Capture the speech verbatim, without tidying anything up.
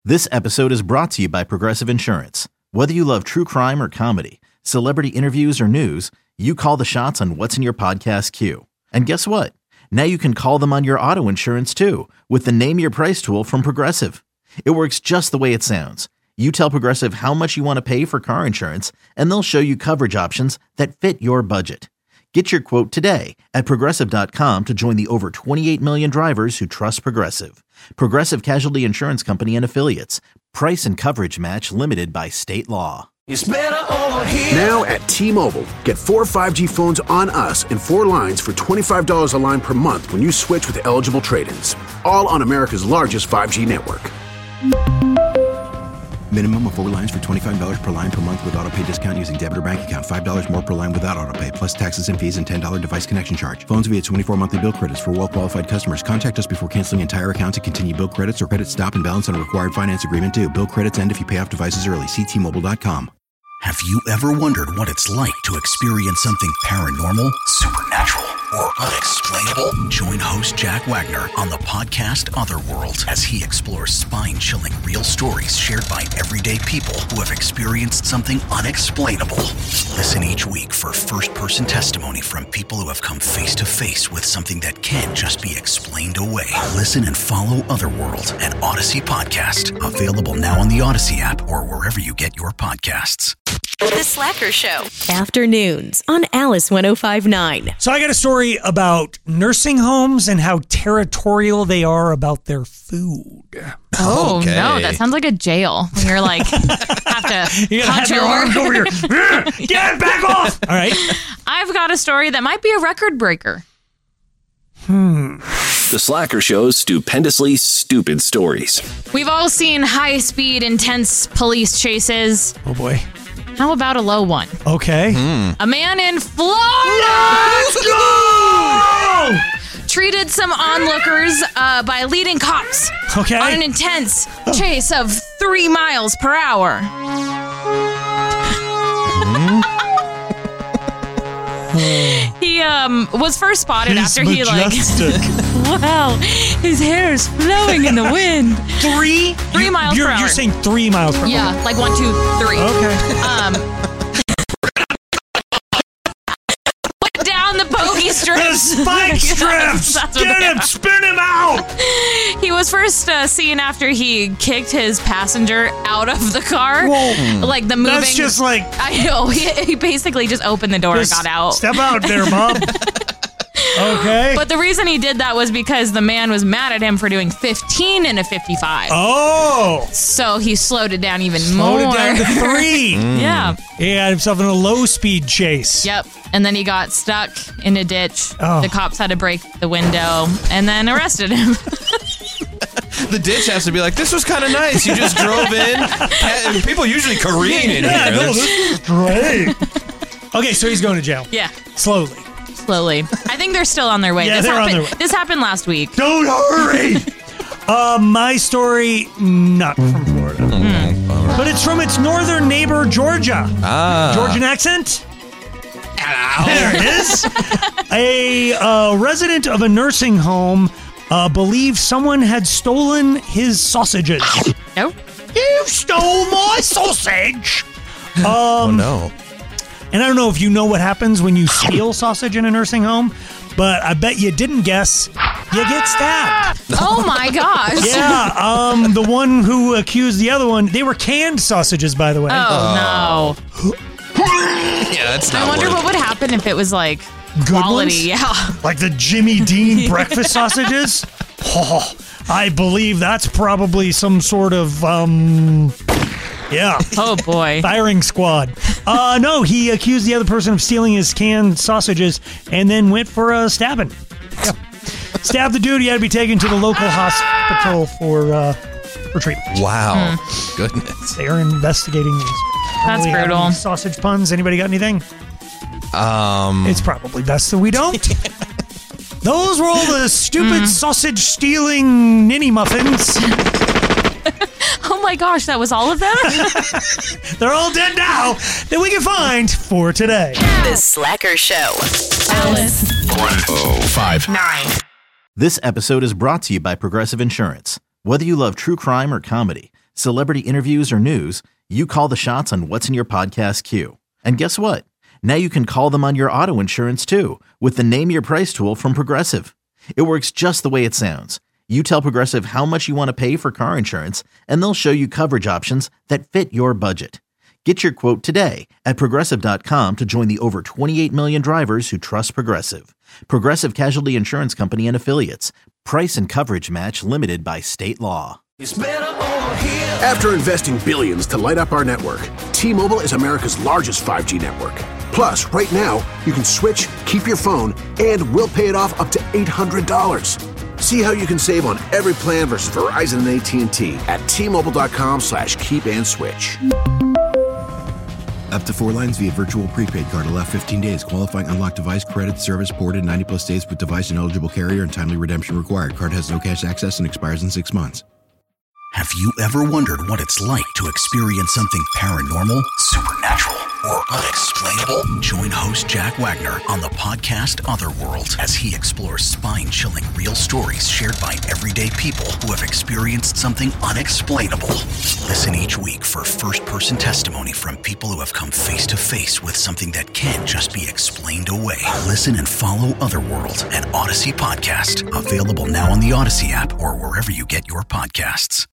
This episode is brought to you by Progressive Insurance. Whether you love true crime or comedy, celebrity interviews or news, you call the shots on what's in your podcast queue. And guess what? Now you can call them on your auto insurance too with the Name Your Price tool from Progressive. It works just the way it sounds. You tell Progressive how much you want to pay for car insurance, and they'll show you coverage options that fit your budget. Get your quote today at Progressive dot com to join the over twenty-eight million drivers who trust Progressive. Progressive Casualty Insurance Company and Affiliates. Price and coverage match limited by state law. It's better over here. Now at T-Mobile, get four five G phones on us and four lines for twenty-five dollars a line per month when you switch with eligible trade-ins. All on America's largest five G network. Minimum of four lines for twenty-five dollars per line per month with autopay discount using debit or bank account. five dollars more per line without autopay, plus taxes and fees and ten dollars device connection charge. Phones via twenty-four monthly bill credits for well-qualified customers. Contact us before canceling entire account to continue bill credits or credit stop and balance on a required finance agreement due. Bill credits end if you pay off devices early. See T Mobile dot com. Have you ever wondered what it's like to experience something paranormal, supernatural, or unexplainable? Join host Jack Wagner on the podcast Otherworld as he explores spine-chilling real stories shared by everyday people who have experienced something unexplainable. Listen each week for first-person testimony from people who have come face-to-face with something that can't just be explained away. Listen and follow Otherworld, an Odyssey podcast, available now on the Odyssey app or wherever you get your podcasts. The Slacker Show. Afternoons on Alice one oh five point nine. So I got a story about nursing homes and how territorial they are about their food. Oh, okay. no. That sounds like a jail. When you're like, have to you gotta have your arms over your... Get back off! All right. I've got a story that might be a record breaker. Hmm. The Slacker Show's stupendously stupid stories. We've all seen high-speed, intense police chases. Oh, boy. How about a low one? Okay. Hmm. A man in Florida Let's go! treated some onlookers uh, by leading cops Okay. on an intense chase of three miles per hour. He um was first spotted He's after majestic. he like wow, his hair is flowing in the wind. Three? Three You- miles you're, per hour. You're saying three miles per hour? Yeah, like one, two, three. Okay. Um, went down the pokey strips. The spike strips! That's what Get they him! are. Spin him out! He was first uh, seen after he kicked his passenger out of the car. Whoa. Like the moving. That's just like... I know. He, he basically just opened the door just and got out. Step out there, Bob. Okay. But the reason he did that was because the man was mad at him for doing fifteen and a fifty-five. Oh! So he slowed it down even Slowed more. it down to three. Yeah. He had himself in a low-speed chase. Yep. And then he got stuck in a ditch. Oh. The cops had to break the window and then arrested him. The ditch has to be like, this was kind of nice. You just drove in. And people usually careen in Yeah, here. no, this is great. Okay, so he's going to jail. Yeah. Slowly. Slowly. I think they're still on their way. Yeah, this they're on happened, their way. This happened last week. Don't hurry! uh, my story, not from Florida. Mm. But it's from its northern neighbor, Georgia. Ah. Georgian accent? There it is. A uh, resident of a nursing home uh, believes someone had stolen his sausages. Nope. You stole my sausage! Um, Oh, no. And I don't know if you know what happens when you steal sausage in a nursing home, but I bet you didn't guess. You get stabbed. Oh my gosh. Yeah, um, the one who accused the other one, they were canned sausages, by the way. Oh, no. Yeah, that's not I wonder worth what would happen if it was like Good quality. ones? Yeah. Like the Jimmy Dean breakfast sausages? Oh, I believe that's probably some sort of, um, yeah. Oh, boy. Firing squad. Uh, no, he accused the other person of stealing his canned sausages and then went for a stabbing. Yeah. Stabbed the dude. He had to be taken to the local hospital for uh, for treatment. Wow. Goodness. They are investigating these. That's Do we have brutal. any sausage puns. Anybody got anything? Um, It's probably best that we don't. Those were all the stupid Mm. sausage stealing ninny muffins. Oh my gosh, that was all of them? They're all dead now that we can find for today. The Slacker Show. Alice. one oh five Nine. This episode is brought to you by Progressive Insurance. Whether you love true crime or comedy, celebrity interviews, or news, you call the shots on what's in your podcast queue. And guess what? Now you can call them on your auto insurance too with the Name Your Price tool from Progressive. It works just the way it sounds. You tell Progressive how much you want to pay for car insurance, and they'll show you coverage options that fit your budget. Get your quote today at Progressive dot com to join the over twenty-eight million drivers who trust Progressive. Progressive Casualty Insurance Company and Affiliates. Price and coverage match limited by state law. After investing billions to light up our network, T-Mobile is America's largest five G network. Plus, right now, you can switch, keep your phone, and we'll pay it off up to eight hundred dollars. See how you can save on every plan versus Verizon and A T and T at T-Mobile.com slash keep and switch. Up to four lines via virtual prepaid card. Allow fifteen days. Qualifying unlocked device credit service ported ninety plus days with device and eligible carrier and timely redemption required. Card has no cash access and expires in six months. Have you ever wondered what it's like to experience something paranormal, supernatural, or unexplainable? Join host Jack Wagner on the podcast Otherworld as he explores spine-chilling real stories shared by everyday people who have experienced something unexplainable. Listen each week for first-person testimony from people who have come face-to-face with something that can't just be explained away. Listen and follow Otherworld, an Odyssey podcast, available now on the Odyssey app or wherever you get your podcasts.